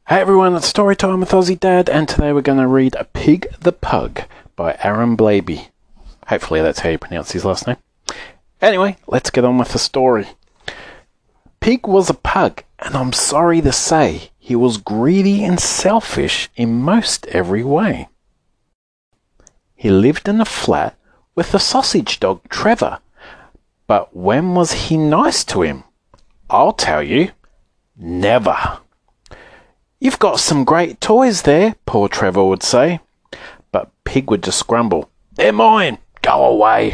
Hey everyone, it's Storytime with Aussie Dad, and today we're going to read Pig the Pug by Aaron Blabey. Hopefully that's how you pronounce his last name. Anyway, let's get on with the story. Pig was a pug, and I'm sorry to say, he was greedy and selfish in most every way. He lived in a flat with the sausage dog Trevor, but when was he nice to him? I'll tell you, never. "You've got some great toys there," poor Trevor would say. But Pig would just grumble, "They're mine, go away."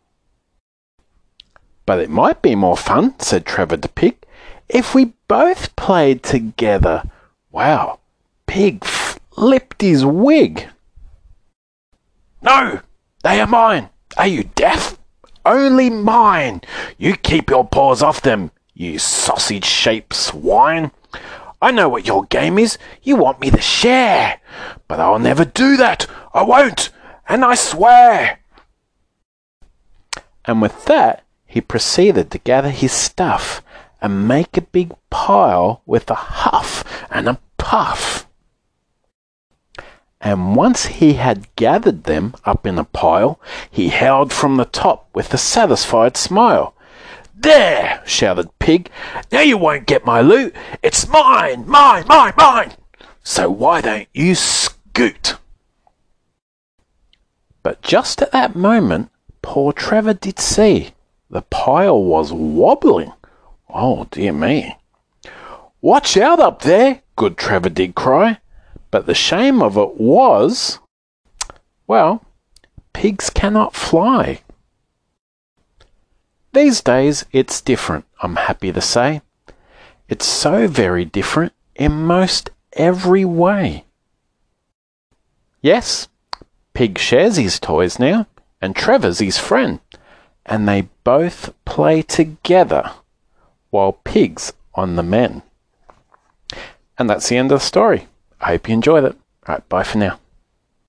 "But it might be more fun," said Trevor to Pig, "if we both played together." Wow, Pig flipped his wig. "No, they are mine. Are you deaf? Only mine. You keep your paws off them, you sausage-shaped swine. I know what your game is. You want me to share. But I'll never do that. I won't. And I swear." And with that, he proceeded to gather his stuff and make a big pile with a huff and a puff. And once he had gathered them up in a pile, he howled from the top with a satisfied smile. "There!" shouted Pig. "Now you won't get my loot. It's mine, mine, mine, mine. So why don't you scoot?" But just at that moment, poor Trevor did see the pile was wobbling. Oh dear me. "Watch out up there!" good Trevor did cry. But the shame of it was, well, pigs cannot fly. These days, it's different, I'm happy to say. It's so very different in most every way. Yes, Pig shares his toys now, and Trevor's his friend, and they both play together while Pig's on the mend. And that's the end of the story. I hope you enjoyed it. Alright, bye for now.